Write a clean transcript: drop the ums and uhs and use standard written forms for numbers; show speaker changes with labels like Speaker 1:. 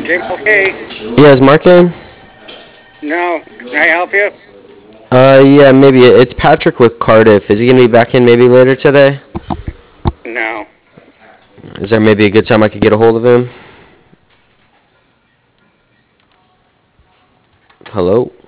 Speaker 1: Okay.
Speaker 2: Yeah, is Mark in?
Speaker 1: No. Can I help you?
Speaker 2: Yeah, maybe. It's Patrick with Cardiff. Is he going to be back in maybe later today?
Speaker 1: No.
Speaker 2: Is there maybe a good time I could get a hold of him? Hello?